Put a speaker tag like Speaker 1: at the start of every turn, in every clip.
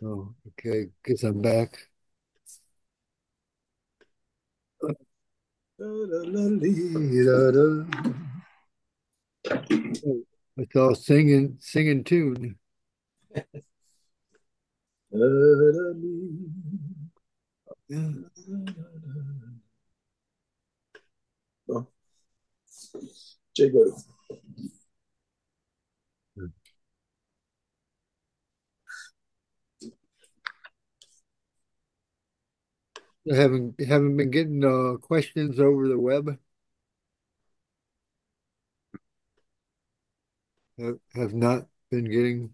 Speaker 1: Oh, okay. Guess I'm back. Oh, it's all singing tune. Yeah.
Speaker 2: Chegou.
Speaker 1: I haven't been getting questions over the web. Have not been getting.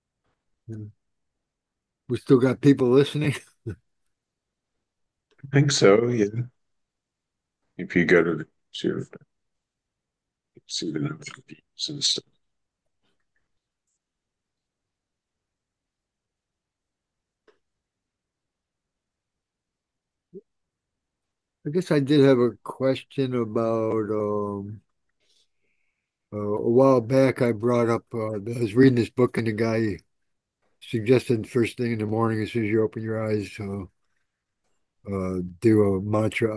Speaker 1: We still got people listening.
Speaker 2: I think so, yeah. If you go to see the number of views and stuff.
Speaker 1: I guess I did have a question about a while back. I brought up I was reading this book and the guy suggested first thing in the morning as soon as you open your eyes, do a mantra.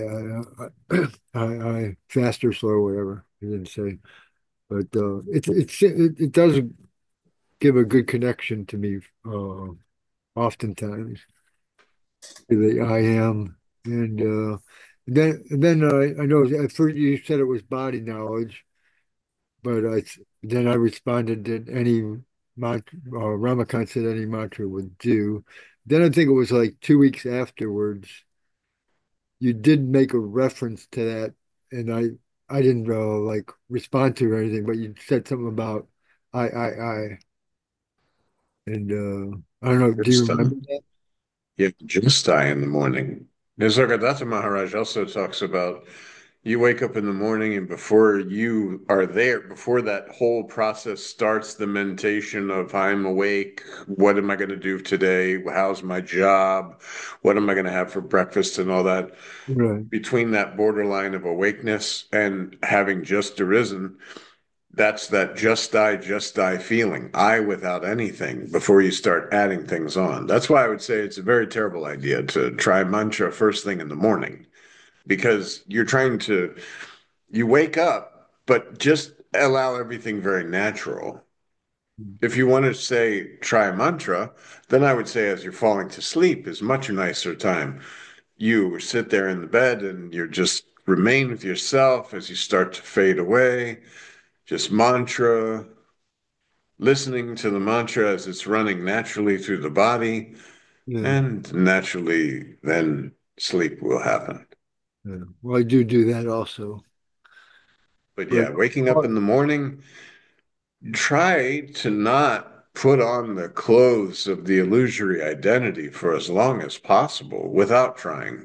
Speaker 1: I fast or slow, whatever he didn't say, but it does give a good connection to me. Oftentimes to the I am, and then I know at first you said it was body knowledge, but then I responded that any mantra, Ramakant said any mantra would do. Then I think it was like 2 weeks afterwards you did make a reference to that, and I didn't like respond to or anything, but you said something about I, and I don't know. Do you
Speaker 2: Just
Speaker 1: remember that?
Speaker 2: you just die in the morning. Nisargadatta Maharaj also talks about you wake up in the morning and before you are there, before that whole process starts, the meditation of I'm awake, what am I going to do today? How's my job? What am I going to have for breakfast and all that?
Speaker 1: Right.
Speaker 2: Between that borderline of awakeness and having just arisen, that's that just die feeling. I without anything before you start adding things on. That's why I would say it's a very terrible idea to try mantra first thing in the morning because you wake up, but just allow everything very natural. If you want to say try mantra, then I would say as you're falling to sleep is much nicer time. You sit there in the bed and you're just remain with yourself as you start to fade away. Just mantra, listening to the mantra as it's running naturally through the body,
Speaker 1: Yeah.
Speaker 2: and naturally then sleep will happen.
Speaker 1: Yeah. Well, I do that also,
Speaker 2: But
Speaker 1: but
Speaker 2: yeah, waking up in the morning, try to not put on the clothes of the illusory identity for as long as possible without trying.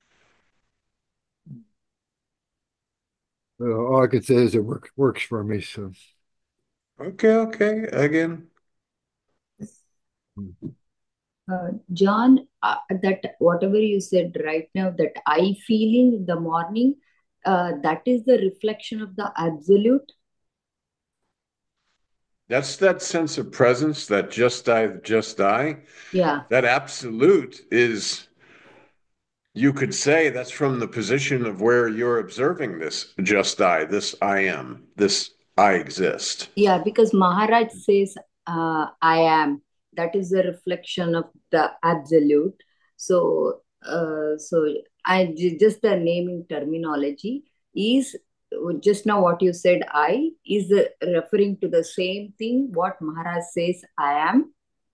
Speaker 1: all I can say is it works for me. So.
Speaker 2: Okay, okay, again.
Speaker 3: John, that whatever you said right now, that I feeling in the morning, that is the reflection of the absolute.
Speaker 2: That's that sense of presence, that just die.
Speaker 3: Yeah,
Speaker 2: That absolute is, you could say that's from the position of where you're observing this just I, this I am, this I exist.
Speaker 3: yeah, because Maharaj says, I am. That is the reflection of the absolute. So, just the naming terminology is just now what you said, I is referring to the same thing what Maharaj says, I am.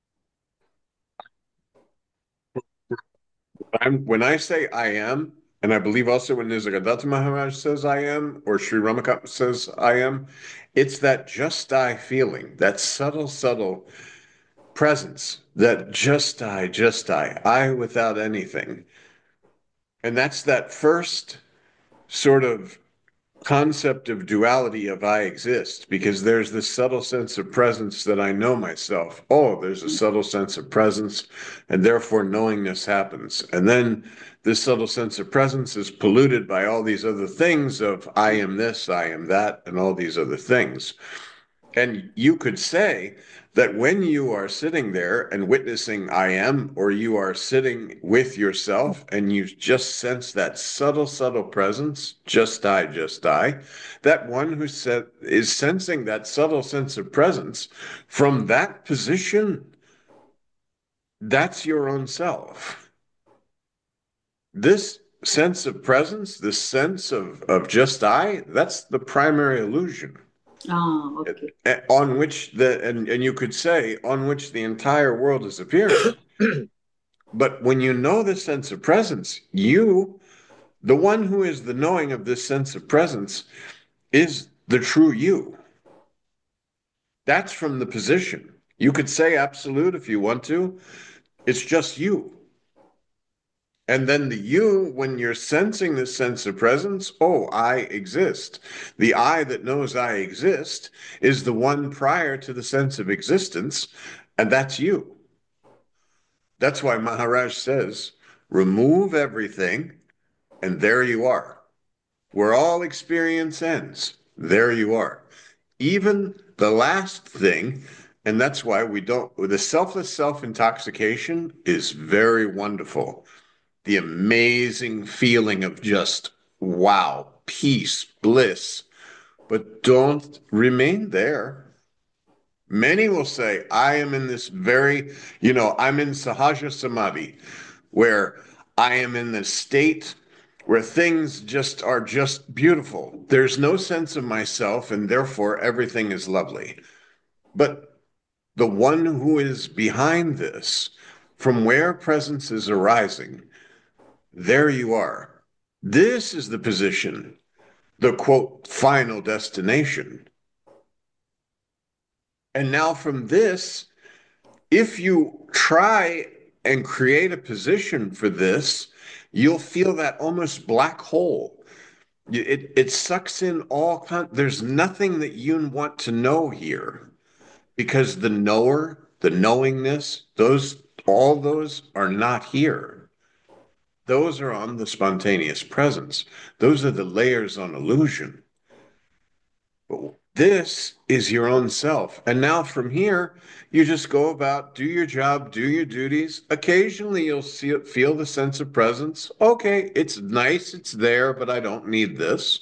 Speaker 2: When I say I am, and I believe also when Nisargadatta Maharaj says I am, or Sri Ramakant says I am, it's that just I feeling, that subtle, subtle presence, that just I without anything. And that's that first sort of concept of duality of I exist because there's this subtle sense of presence that I know myself. Oh, there's a subtle sense of presence, and therefore knowingness happens. And then this subtle sense of presence is polluted by all these other things of I am this, I am that, and all these other things. And you could say that when you are sitting there and witnessing I am, or you are sitting with yourself and you just sense that subtle, subtle presence, just I, that one who said is sensing that subtle sense of presence from that position, that's your own self. This sense of presence, this sense of just I, that's the primary illusion.
Speaker 3: Ah, okay.
Speaker 2: On which and you could say on which the entire world is appearing. But when you know the sense of presence, you, the one who is the knowing of this sense of presence, is the true you. That's from the position. You could say absolute if you want to. It's just you. And then the you, when you're sensing this sense of presence, oh, I exist. The I that knows I exist is the one prior to the sense of existence, and that's you. That's why Maharaj says, remove everything, and there you are. Where all experience ends, there you are. Even the last thing, and that's why we don't, the selfless self intoxication is very wonderful. The amazing feeling of just wow, peace, bliss. But don't remain there. Many will say, I am in this very, I'm in Sahaja Samadhi, where I am in this state where things just are just beautiful. There's no sense of myself, and therefore everything is lovely. But the one who is behind this, from where presence is arising, there you are. This is the position, the quote, final destination. And now from this, if you try and create a position for this, you'll feel that almost black hole. It sucks in there's nothing that you want to know here because the knower, the knowingness, all those are not here. Those are on the spontaneous presence. Those are the layers on illusion. But this is your own self. And now from here, you just go about, do your job, do your duties. Occasionally you'll feel the sense of presence. Okay, it's nice, it's there, but I don't need this.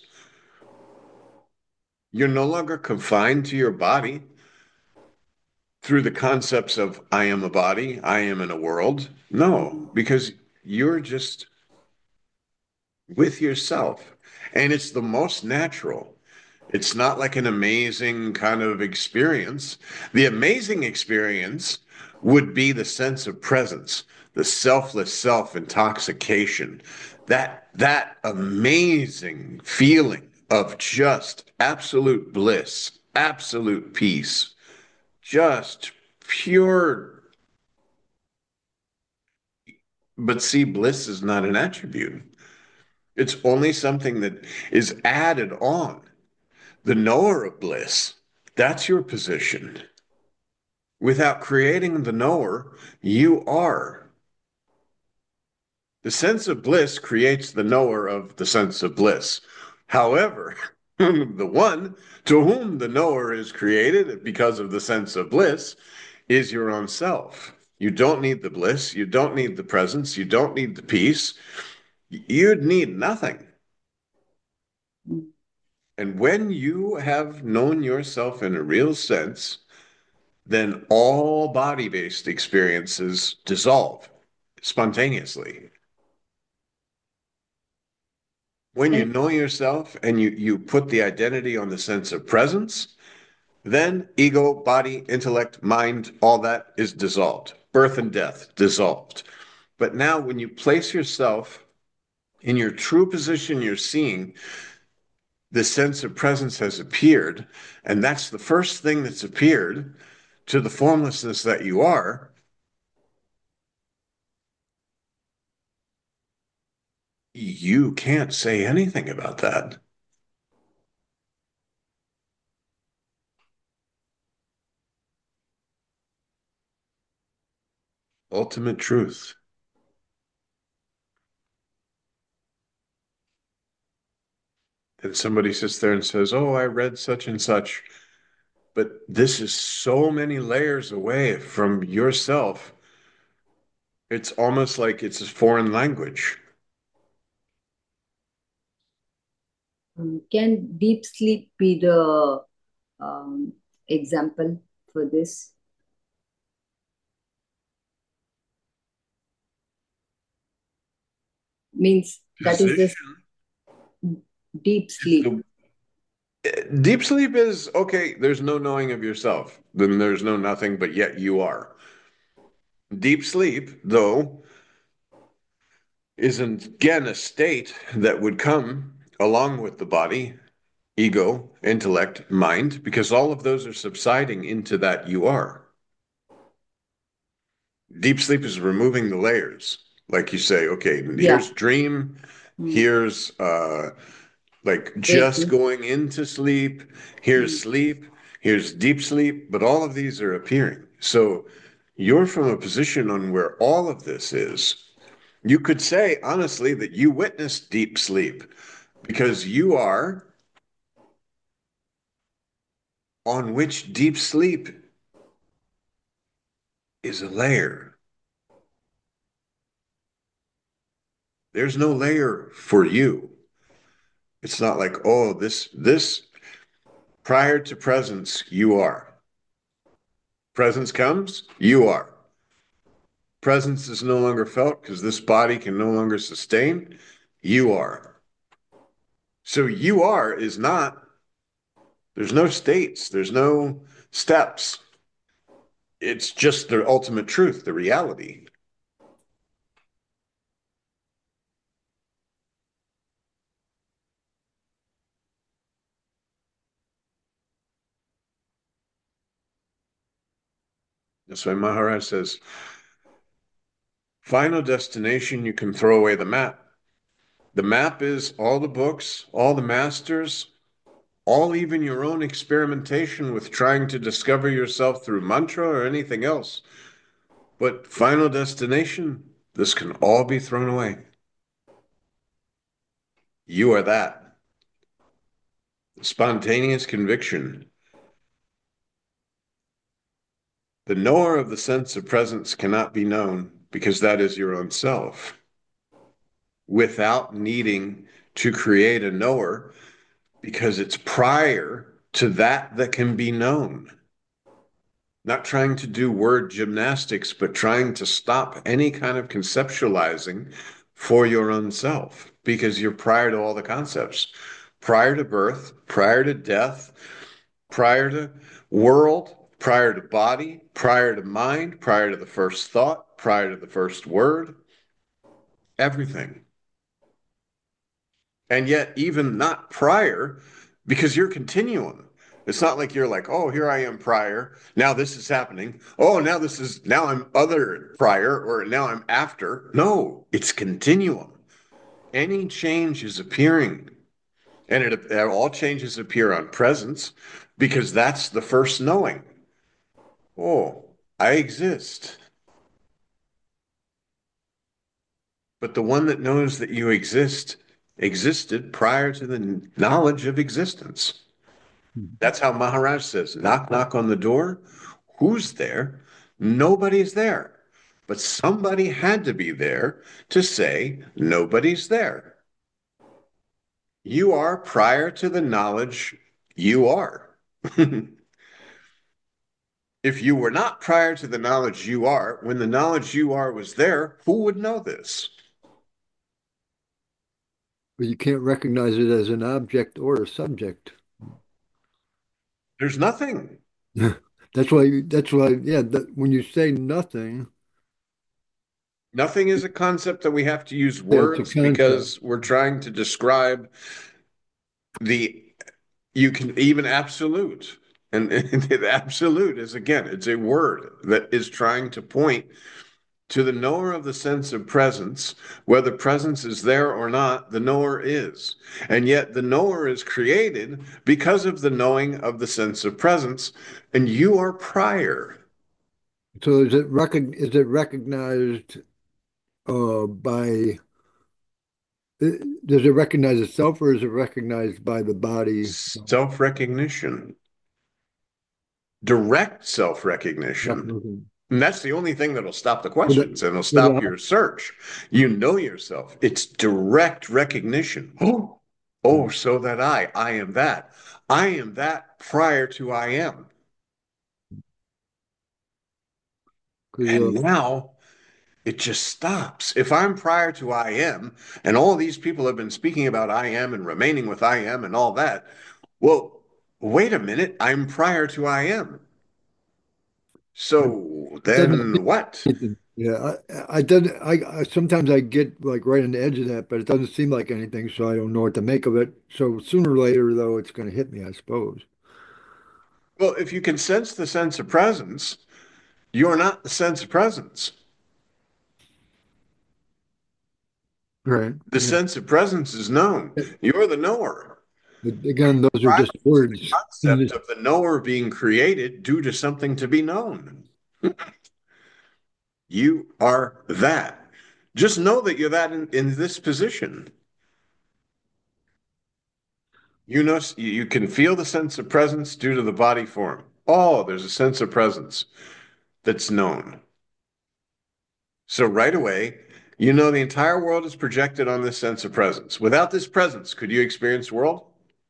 Speaker 2: You're no longer confined to your body through the concepts of I am a body, I am in a world. No, because you're just with yourself. And it's the most natural. It's not like an amazing kind of experience. The amazing experience would be the sense of presence, the selfless self intoxication, that amazing feeling of just absolute bliss, absolute peace, just pure. But see, bliss is not an attribute. It's only something that is added on. The knower of bliss, that's your position. Without creating the knower, you are. The sense of bliss creates the knower of the sense of bliss. However, the one to whom the knower is created because of the sense of bliss is your own self. You don't need the bliss. You don't need the presence. You don't need the peace. You'd need nothing. And when you have known yourself in a real sense, then all body-based experiences dissolve spontaneously. When you
Speaker 3: And
Speaker 2: know yourself and you put the identity on the sense of presence, then ego, body, intellect, mind, all that is dissolved. Birth and death dissolved. But now when you place yourself in your true position, you're seeing the sense of presence has appeared, and that's the first thing that's appeared to the formlessness that you are. You can't say anything about that. Ultimate truth. And somebody sits there and says, oh, I read such and such. But this is so many layers away from yourself. It's almost like it's a foreign language.
Speaker 3: Can deep sleep be the um, example for this? Means that is the
Speaker 2: Position
Speaker 3: deep
Speaker 2: is
Speaker 3: sleep.
Speaker 2: the deep sleep is okay, there's no knowing of yourself. Then there's no nothing, but yet you are. Deep sleep, though, is again a state that would come along with the body, ego, intellect, mind, because all of those are subsiding into that you are. Deep sleep is removing the layers. Like you say, okay,
Speaker 3: Yeah.
Speaker 2: here's dream,
Speaker 3: Mm.
Speaker 2: here's like just
Speaker 3: Waking.
Speaker 2: going into sleep, here's
Speaker 3: Mm.
Speaker 2: sleep, here's deep sleep, but all of these are appearing. So you're from a position on where all of this is. You could say, honestly, that you witnessed deep sleep because you are on which deep sleep is a layer. There's no layer for you. It's not like, oh, this prior to presence, you are. Presence comes, you are. Presence is no longer felt because this body can no longer sustain, you are. So you are is not, there's no states, there's no steps. It's just the ultimate truth, the reality. That's why Maharaj says, final destination, you can throw away the map. The map is all the books, all the masters, all even your own experimentation with trying to discover yourself through mantra or anything else. But final destination, this can all be thrown away. You are that. Spontaneous conviction. The knower of the sense of presence cannot be known because that is your own self. Without needing to create a knower because it's prior to that that can be known. Not trying to do word gymnastics, but trying to stop any kind of conceptualizing for your own self because you're prior to all the concepts, prior to birth, prior to death, prior to world, prior to body, prior to mind, prior to the first thought, prior to the first word, everything. And yet, even not prior, because you're continuum. It's not like you're like, oh, here I am prior. Now this is happening. Oh, now I'm other prior, or now I'm after. No, it's continuum. Any change is appearing, and all changes appear on presence because that's the first knowing. Oh, I exist. But the one that knows that you exist existed prior to the knowledge of existence. That's how Maharaj says, knock, knock on the door. Who's there? Nobody's there. But somebody had to be there to say, nobody's there. You are prior to the knowledge you are. If you were not prior to the knowledge you are, when the knowledge you are was there, who would know this?
Speaker 1: But you can't recognize it as an object or a subject.
Speaker 2: There's nothing.
Speaker 1: Yeah, that when you say nothing,
Speaker 2: Nothing is a concept that we have to use
Speaker 1: yeah, it's a
Speaker 2: words
Speaker 1: concept.
Speaker 2: because we're trying to describe the you can even absolute. And the absolute is again, it's a word that is trying to point to the knower of the sense of presence. Whether presence is there or not, the knower is. And yet the knower is created because of the knowing of the sense of presence, and you are prior.
Speaker 1: So is it recognized by does it recognize itself or is it recognized by the body?
Speaker 2: Self recognition. direct self-recognition.
Speaker 1: Okay.
Speaker 2: And that's the only thing that'll stop the
Speaker 1: But,
Speaker 2: questions and it'll
Speaker 1: but
Speaker 2: stop your search. You know yourself. It's direct recognition. Oh, oh, so that I am that. I am that prior to I am.
Speaker 1: because
Speaker 2: And now it just stops. If I'm prior to I am, and all these people have been speaking about I am and remaining with I am and all that, well, wait a minute, I'm prior to I am.
Speaker 1: but
Speaker 2: So
Speaker 1: it doesn't
Speaker 2: then what?
Speaker 1: yeah, I doesn't I sometimes I get like right on the edge of that, but it doesn't seem like anything, so I don't know what to make of it. So sooner or later though it's gonna hit me, I suppose.
Speaker 2: Well, if you can sense the sense of presence, you're not the sense of presence.
Speaker 1: Right.
Speaker 2: The
Speaker 1: Yeah.
Speaker 2: sense of presence is known. You're the knower.
Speaker 1: But again, those are just
Speaker 2: Presence is the
Speaker 1: words in
Speaker 2: concept
Speaker 1: this.
Speaker 2: of the knower being created due to something to be known. You are that. Just know that you're that in this position. You know, you can feel the sense of presence due to the body form. Oh, there's a sense of presence that's known. So right away, you know the entire world is projected on this sense of presence. Without this presence, could you experience the world?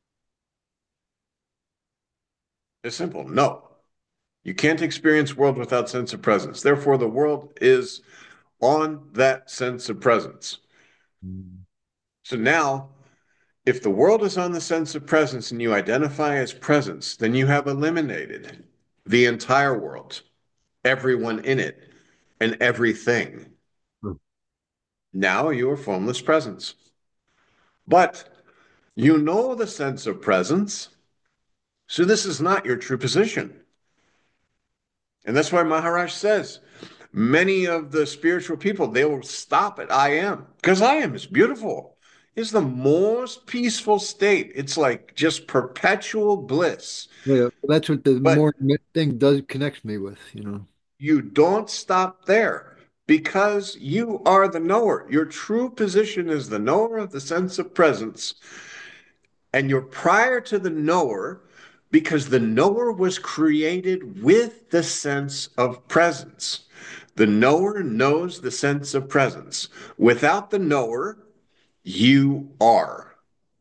Speaker 2: It's simple. No. You can't experience world without sense of presence. Therefore, the world is on that sense of presence. So now, if the world is on the sense of presence and you identify as presence, then you have eliminated the entire world, everyone in it, and everything. Now you are formless presence. But you know the sense of presence, so this is not your true position. And that's why Maharaj says many of the spiritual people, they will stop at I am, because I am is beautiful. It's the most peaceful state. It's like just perpetual bliss.
Speaker 1: Yeah, that's what the
Speaker 2: But
Speaker 1: more thing does connects me with, you know.
Speaker 2: you don't stop there because you are the knower. Your true position is the knower of the sense of presence. And you're prior to the knower because the knower was created with the sense of presence. The knower knows the sense of presence. Without the knower, you are.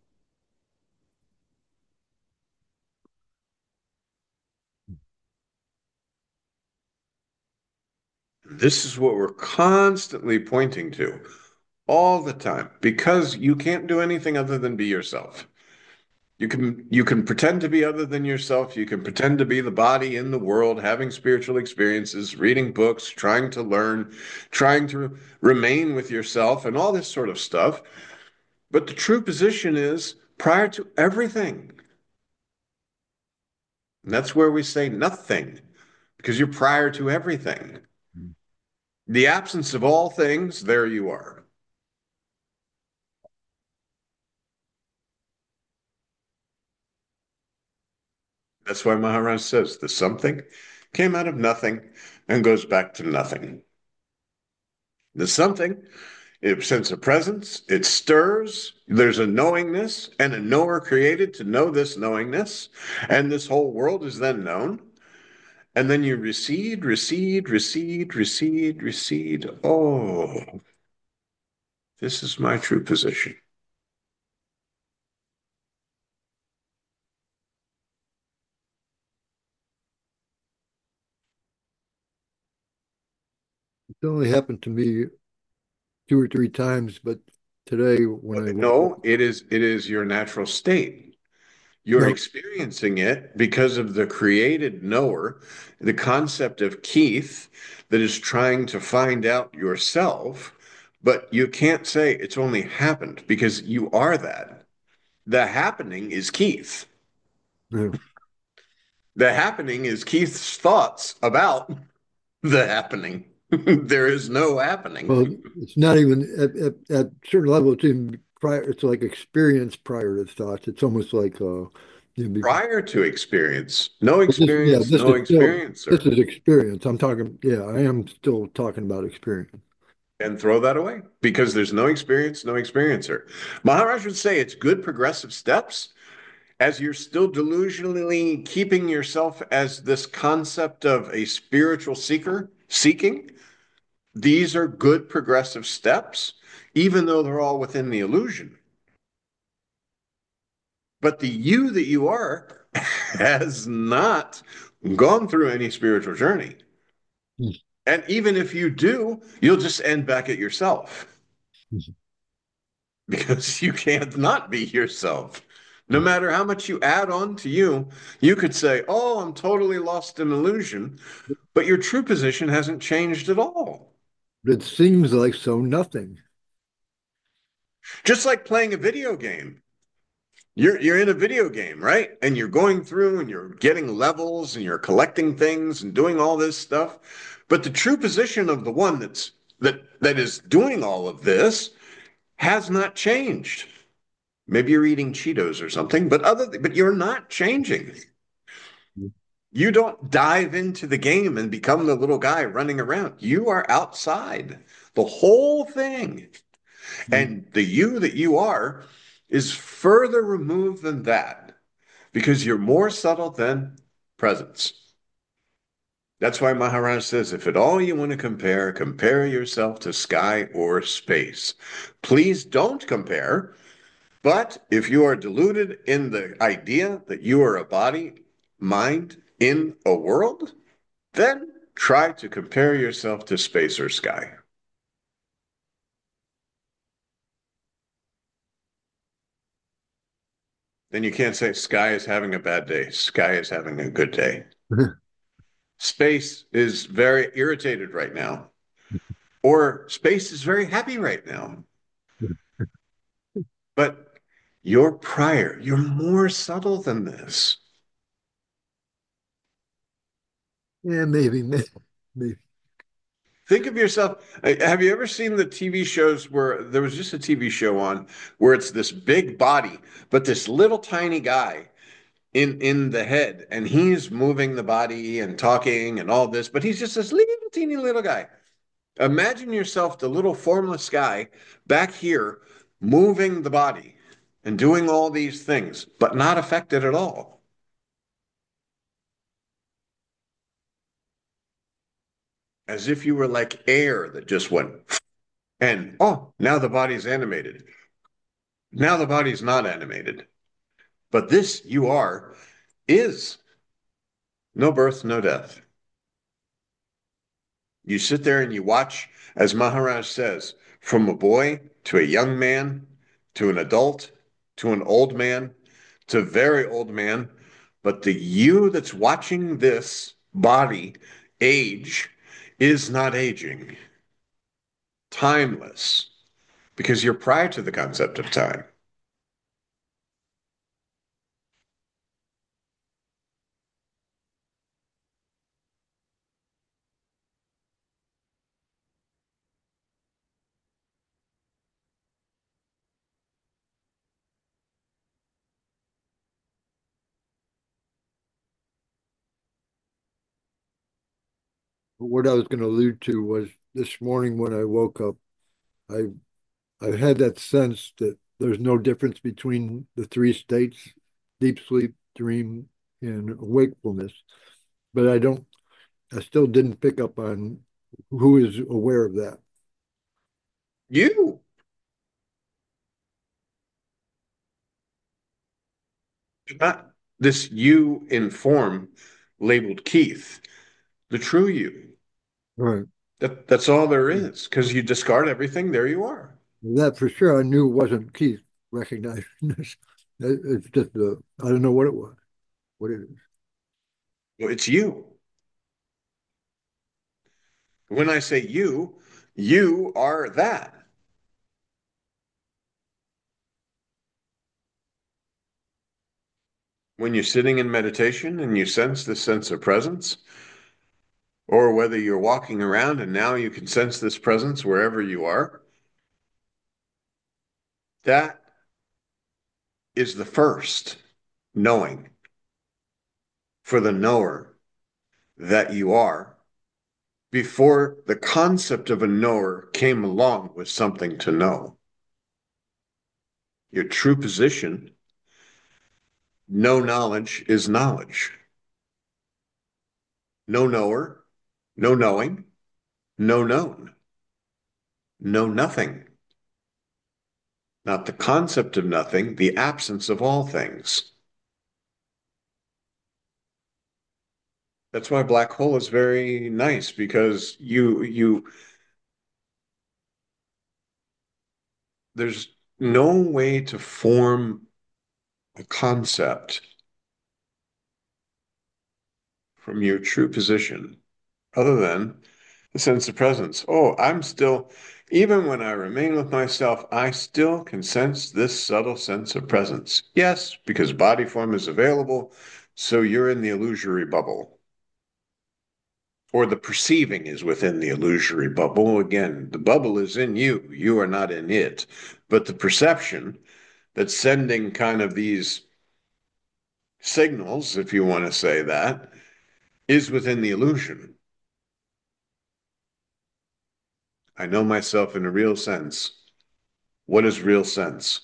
Speaker 2: This is what we're constantly pointing to all the time because you can't do anything other than be yourself. You can pretend to be other than yourself. You can pretend to be the body in the world, having spiritual experiences, reading books, trying to learn, trying to remain with yourself, and all this sort of stuff. But the true position is prior to everything. And that's where we say nothing, because you're prior to everything. The absence of all things, there you are. That's why Maharaj says the something came out of nothing and goes back to nothing. The something, it sense of presence, it stirs, there's a knowingness and a knower created to know this knowingness, and this whole world is then known. And then you recede, recede, recede, recede, recede. Oh, this is my true position.
Speaker 1: It only happened to me two or three times, but today when I woke up,
Speaker 2: No, it is your natural state. You're
Speaker 1: no,
Speaker 2: experiencing it because of the created knower, the concept of Keith that is trying to find out yourself, but you can't say it's only happened because you are that. The happening is Keith.
Speaker 1: no.
Speaker 2: The happening is Keith's thoughts about the happening. There is no
Speaker 1: Well,
Speaker 2: happening.
Speaker 1: it's not even at certain level. It's even prior. It's like experience prior to thoughts. It's almost like
Speaker 2: Prior to experience, no
Speaker 1: but this, yeah,
Speaker 2: experience, no
Speaker 1: this
Speaker 2: experiencer.
Speaker 1: is experience. I'm talking. Yeah, I am still talking about experience.
Speaker 2: And throw that away because there's no experience, no experiencer. Maharaj would say it's good progressive steps, as you're still delusionally keeping yourself as this concept of a spiritual seeking, these are good progressive steps, even though they're all within the illusion. But the you that you are has not gone through any spiritual journey. And even if you do, you'll just end back at yourself because you can't not be yourself. No matter how much you add on to you, you could say, oh, I'm totally lost in illusion, but your true position hasn't changed at all.
Speaker 1: It seems like so nothing.
Speaker 2: Just like playing a video game. You're in a video game, right? And you're going through and you're getting levels and you're collecting things and doing all this stuff. But the true position of the one that is doing all of this has not changed. Maybe you're eating Cheetos or something, but you're not changing. You don't dive into the game and become the little guy running around. You are outside the whole thing. And the you that you are is further removed than that because you're more subtle than presence. That's why Maharaj says, if at all you want to compare, compare yourself to sky or space. Please don't compare. But if you are deluded in the idea that you are a body, mind in a world, then try to compare yourself to space or sky. Then you can't say sky is having a bad day. Sky is having a good day. Space is very irritated right now, or space is very happy right now. But you're prior, you're more subtle than this.
Speaker 1: Yeah, maybe.
Speaker 2: Think of yourself. Have you ever seen the TV shows where there was just a TV show on where it's this big body, but this little tiny guy in the head, and he's moving the body and talking and all this, but he's just this little teeny little guy. Imagine yourself the little formless guy back here moving the body and doing all these things, but not affected at all. As if you were like air that just went, and oh, now the body's animated. Now the body's not animated. But this you are is no birth, no death. You sit there and you watch, as Maharaj says, from a boy to a young man to an adult to an old man to a very old man. But the you that's watching this body age is not aging, timeless, because you're prior to the concept of time.
Speaker 1: What I was going to allude to was this morning when I woke up, I I had that sense that there's no difference between the three states, deep sleep, dream, and wakefulness. But I still didn't pick up on who is aware of that.
Speaker 2: You, not this you in form labeled Keith, the true you.
Speaker 1: Right.
Speaker 2: That's all there is. Because you discard everything, there you are.
Speaker 1: That for sure, I knew it wasn't Keith recognizing this. It's just, I don't know what it was, what it is.
Speaker 2: Well, it's you. When I say you are that. When you're sitting in meditation and you sense this sense of presence, or whether you're walking around and now you can sense this presence wherever you are, that is the first knowing for the knower that you are before the concept of a knower came along with something to know. Your true position No knowledge is knowledge. No knower, no knowing, no known, no nothing. Not the concept of nothing, the absence of all things. That's why black hole is very nice because you there's no way to form a concept from your true position other than the sense of presence. Oh, I'm still, even when I remain with myself, I still can sense this subtle sense of presence. Yes, because body form is available, so you're in the illusory bubble. Or the perceiving is within the illusory bubble. Again, the bubble is in you, you are not in it. But the perception that's sending kind of these signals, if you want to say that, is within the illusion. I know myself in a real sense. What is real sense?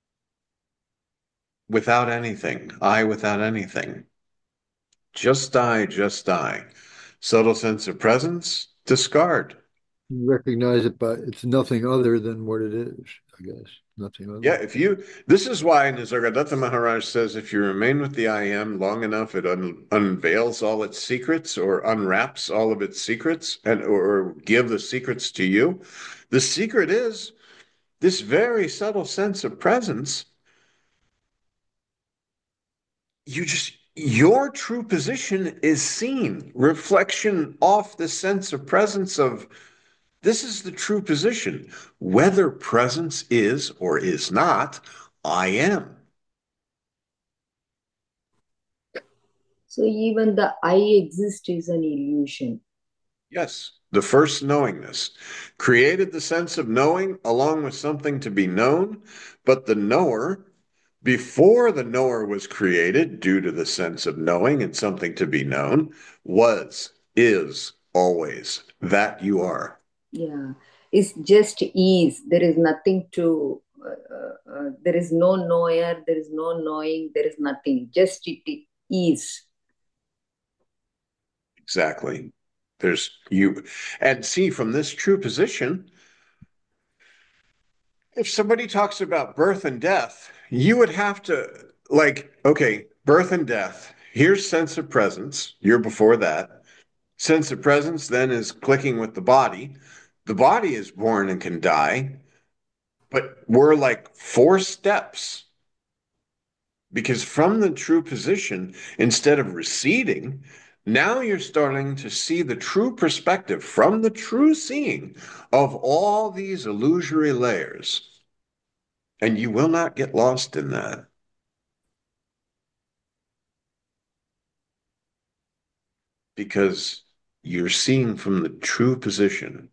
Speaker 2: Without anything, I without anything. Just I, just I. Subtle sense of presence, discard.
Speaker 1: You recognize it, but it's nothing other than what it is, I guess. Nothing
Speaker 2: Yeah,
Speaker 1: other.
Speaker 2: this is why Nisargadatta Maharaj says if you remain with the I am long enough, it unveils all its secrets or unwraps all of its secrets and or give the secrets to you. The secret is this very subtle sense of presence. Your true position is seen, reflection off the sense of presence of this is the true position. Whether presence is or is not, I am.
Speaker 3: So even the I exist is an illusion.
Speaker 2: Yes, the first knowingness created the sense of knowing along with something to be known, but the knower, before the knower was created, due to the sense of knowing and something to be known, is always that you are.
Speaker 3: Yeah, it's just ease. There is nothing to, there is no knower, there is no knowing, there is nothing. Just it is.
Speaker 2: Exactly. There's you, and see from this true position, if somebody talks about birth and death, you would have to, like, okay, birth and death. Here's sense of presence. You're before that. Sense of presence then is clicking with the body. The body is born and can die, but we're like four steps because from the true position, instead of receding, now you're starting to see the true perspective from the true seeing of all these illusory layers. And you will not get lost in that because you're seeing from the true position.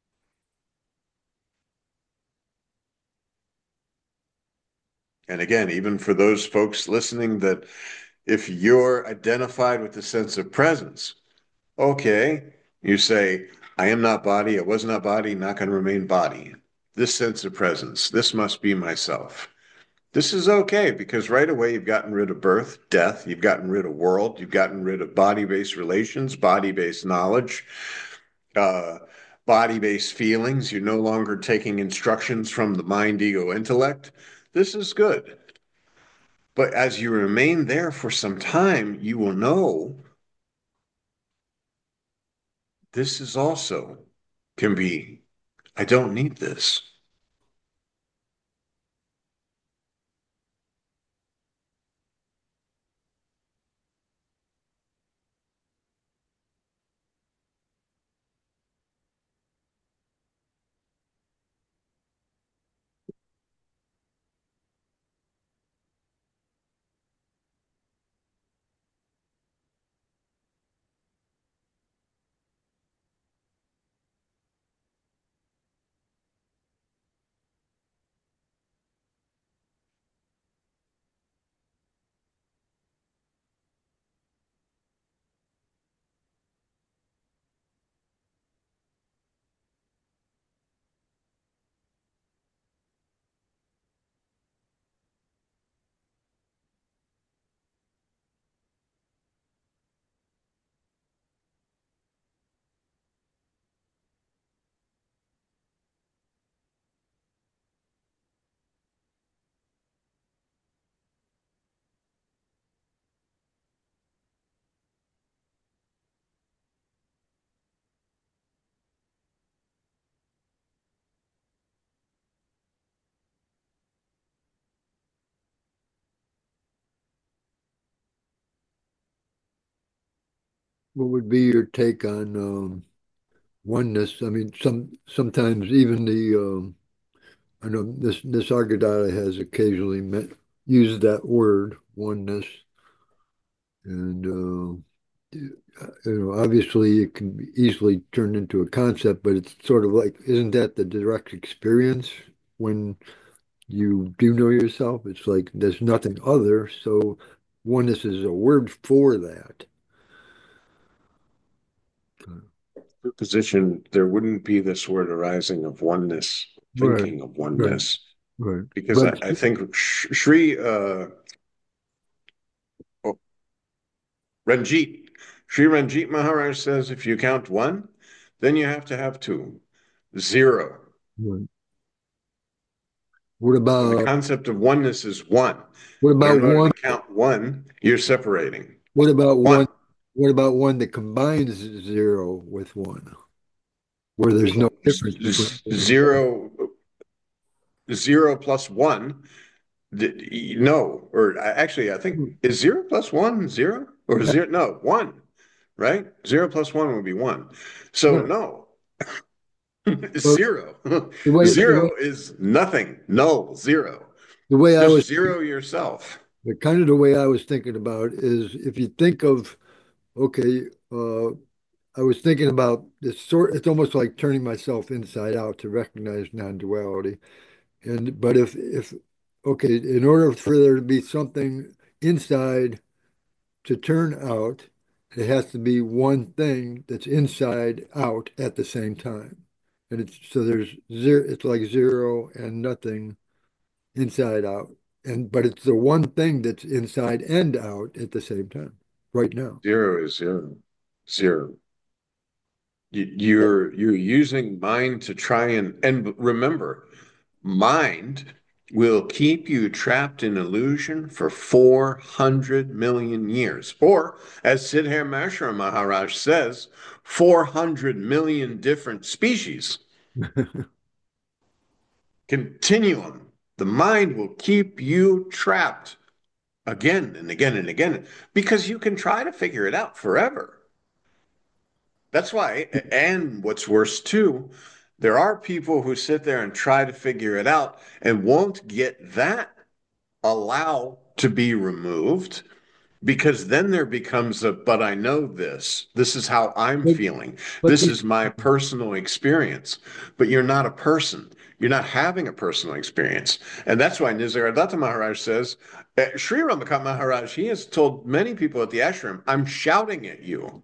Speaker 2: And again, even for those folks listening, that if you're identified with the sense of presence, okay, you say, I am not body, I was not body, not going to remain body. This sense of presence, this must be myself. This is okay because right away you've gotten rid of birth, death, you've gotten rid of world, you've gotten rid of body-based relations, body-based knowledge, uh, body-based feelings. You're no longer taking instructions from the mind, ego, intellect. This is good. But as you remain there for some time, you will know this is also can be, I don't need this.
Speaker 1: what would be your take on oneness? I mean, sometimes even the I know this Nisargadatta has occasionally used that word oneness, and obviously it can be easily turned into a concept, but it's sort of like, isn't that the direct experience when you do know yourself? It's like there's nothing other, so oneness is a word for that.
Speaker 2: Position, there wouldn't be this word arising of oneness,
Speaker 1: Right,
Speaker 2: thinking of
Speaker 1: right,
Speaker 2: oneness,
Speaker 1: right.
Speaker 2: because
Speaker 1: But
Speaker 2: I think Sri oh, Sri Ranjit Maharaj says if you count one, then you have to have two. Zero.
Speaker 1: right. What
Speaker 2: And the
Speaker 1: about
Speaker 2: concept of oneness is one.
Speaker 1: what
Speaker 2: But
Speaker 1: about
Speaker 2: in order
Speaker 1: one?
Speaker 2: to count one, you're separating.
Speaker 1: What about
Speaker 2: One.
Speaker 1: one? What about one that combines zero with one, where there's no difference between
Speaker 2: Zero, zero plus one. No, or actually, I think is zero plus one zero or
Speaker 1: yeah,
Speaker 2: zero? No, one, right? Zero plus one would be one. So
Speaker 1: right.
Speaker 2: no,
Speaker 1: Well,
Speaker 2: zero.
Speaker 1: the way the way
Speaker 2: Zero is nothing. Null, zero.
Speaker 1: the way I
Speaker 2: Just
Speaker 1: was
Speaker 2: zero yourself.
Speaker 1: the kind of the way I was thinking about is if you think of okay, I was thinking about this sort. It's almost like turning myself inside out to recognize non-duality. And but if okay, in order for there to be something inside to turn out, it has to be one thing that's inside out at the same time. And it's so there's zero, it's like zero and nothing inside out. And but it's the one thing that's inside and out at the same time, right now.
Speaker 2: Zero is zero. Zero. You're using mind to try and remember, mind will keep you trapped in illusion for 400 million years. Or, as Siddhar Mashra Maharaj says, 400 million different species. Continuum. The mind will keep you trapped again and again and again because you can try to figure it out forever. That's why, and what's worse too, there are people who sit there and try to figure it out and won't get that allow to be removed because then there becomes a, but I know this. This is how I'm
Speaker 1: But,
Speaker 2: feeling.
Speaker 1: but
Speaker 2: This
Speaker 1: the,
Speaker 2: is my personal experience. But you're not a person. You're not having a personal experience. And that's why Nisargadatta Maharaj says, Sri Ramakat Maharaj, he has told many people at the ashram, I'm shouting at you.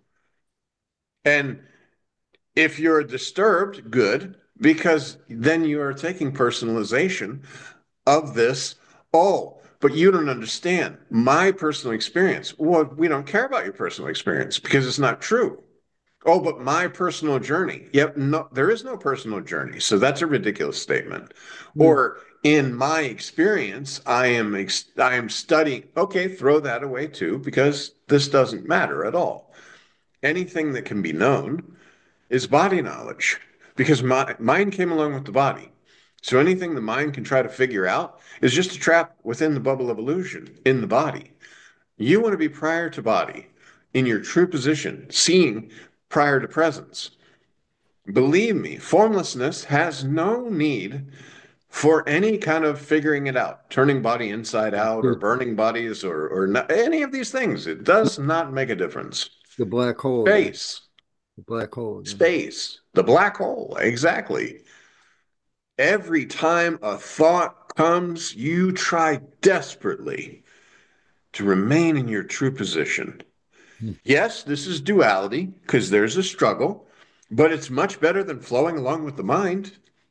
Speaker 2: And if you're disturbed, good, because then you are taking personalization of this. Oh, but you don't understand my personal experience. Well, we don't care about your personal experience because it's not true. Oh, but my personal journey. Yep, no, there is no personal journey. So that's a ridiculous statement. Or in my experience, I am studying. Okay, throw that away too, because this doesn't matter at all. Anything that can be known is body knowledge because mind came along with the body. So anything the mind can try to figure out is just a trap within the bubble of illusion in the body. You want to be prior to body in your true position, seeing prior to presence. Believe me, formlessness has no need for any kind of figuring it out, turning body inside out or
Speaker 1: the,
Speaker 2: burning bodies or not, any of these things. It does not make a difference.
Speaker 1: the black hole again.
Speaker 2: Space,
Speaker 1: The black hole again.
Speaker 2: space, the black hole, exactly. Every time a thought comes, you try desperately to remain in your true position. Yes, this is duality because there's a struggle, but it's much better than flowing along with the mind.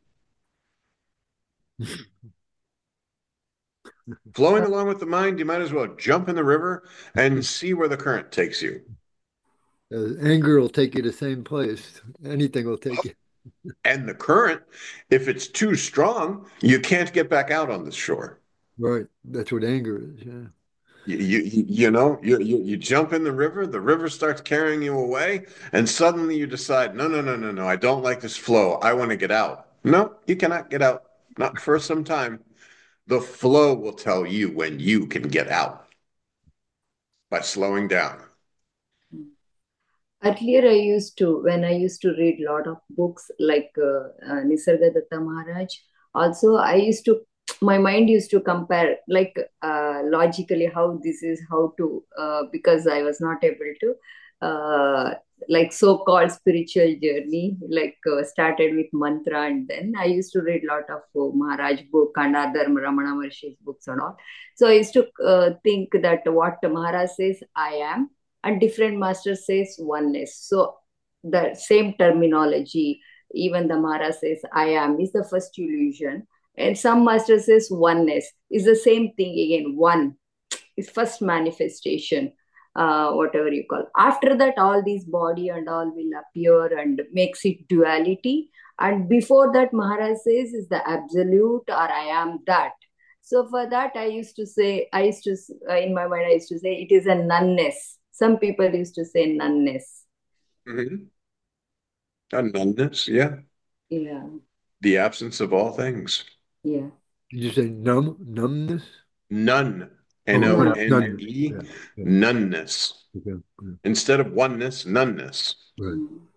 Speaker 2: Flowing along with the mind, you might as well jump in the river and see where the current takes you.
Speaker 1: Anger will take you to the same place. Anything will take you.
Speaker 2: And the current, if it's too strong, you can't get back out on the shore.
Speaker 1: Right. That's what anger is. Yeah.
Speaker 2: You jump in the river starts carrying you away, and suddenly you decide, no, no, no, no, no, I don't like this flow. I want to get out. No, you cannot get out. Not for some time. The flow will tell you when you can get out by slowing down.
Speaker 3: Earlier, when I used to read a lot of books like Nisargadatta Maharaj, also I used to, my mind used to compare like logically how this is how to, because I was not able to, like so-called spiritual journey, like started with mantra and then I used to read a lot of Maharaj book and other Ramana Maharshi's books and all. So I used to think that what Maharaj says, I am, and different master says oneness. So the same terminology, even the Mara says I am is the first illusion, and some master says oneness is the same thing again. One is first manifestation, whatever you call. After that, all these body and all will appear and makes it duality. And before that, Maharaj says is the absolute or I am that. So for that, in my mind, I used to say it is a nonness. Some people used to say nonness.
Speaker 2: Mhm. A numbness, yeah.
Speaker 3: Yeah,
Speaker 2: The absence of all things.
Speaker 3: yeah.
Speaker 1: Did you say numbness?
Speaker 2: None.
Speaker 1: Oh,
Speaker 3: None.
Speaker 1: numbness.
Speaker 2: None.
Speaker 1: Yeah, yeah.
Speaker 2: Noneness.
Speaker 1: Okay, yeah,
Speaker 2: Instead of oneness, noneness.
Speaker 1: right.
Speaker 3: Mm.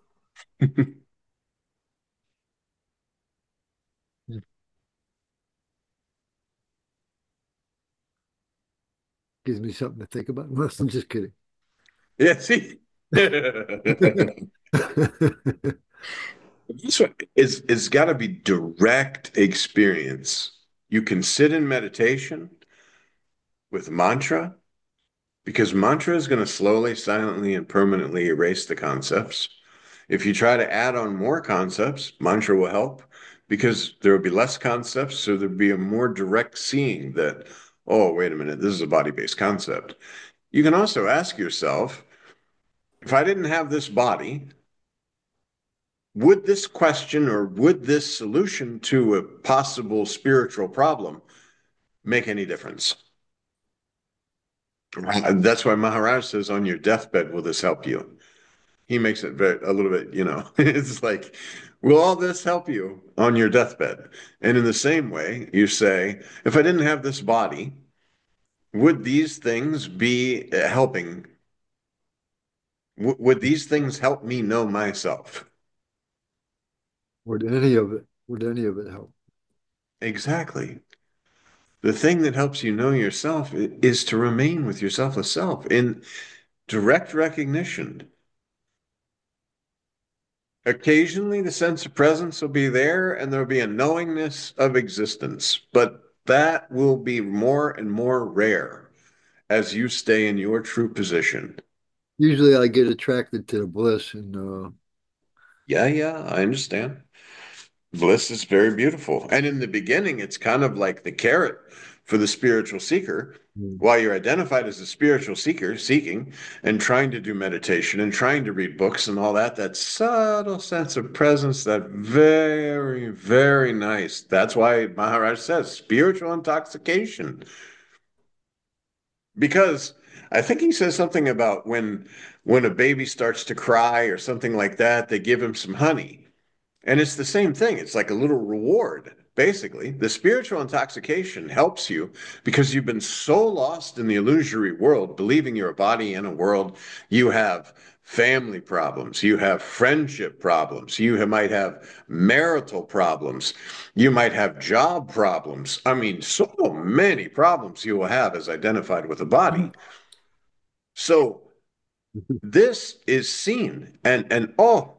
Speaker 1: Mm. Gives me something to think about. Well, I'm just kidding.
Speaker 2: Yeah, see? This one is it's got to be direct experience. You can sit in meditation with mantra because mantra is going to slowly, silently, and permanently erase the concepts. If you try to add on more concepts, mantra will help because there will be less concepts, so there'll be a more direct seeing that, oh, wait a minute, this is a body-based concept. You can also ask yourself, if I didn't have this body, would this question or would this solution to a possible spiritual problem make any difference? That's why Maharaj says, on your deathbed, will this help you? He makes it a little bit, it's like, will all this help you on your deathbed? And in the same way, you say, if I didn't have this body, would these things be helping? Would these things help me know myself?
Speaker 1: Would any of it help?
Speaker 2: Exactly. The thing that helps you know yourself is to remain with your selfless self in direct recognition. Occasionally, the sense of presence will be there and there'll be a knowingness of existence, but that will be more and more rare as you stay in your true position.
Speaker 1: Usually I get attracted to the bliss and
Speaker 2: Yeah, yeah, I understand. Bliss is very beautiful. And in the beginning, it's kind of like the carrot for the spiritual seeker.
Speaker 1: mm,
Speaker 2: While you're identified as a spiritual seeker, seeking and trying to do meditation and trying to read books and all that, that subtle sense of presence, that very, very nice. That's why Maharaj says spiritual intoxication. Because I think he says something about when a baby starts to cry or something like that, they give him some honey. And it's the same thing. It's like a little reward, basically. The spiritual intoxication helps you because you've been so lost in the illusory world, believing you're a body in a world. You have family problems, you have friendship problems, might have marital problems, you might have job problems. I mean, so many problems you will have as identified with a body. So this is seen and oh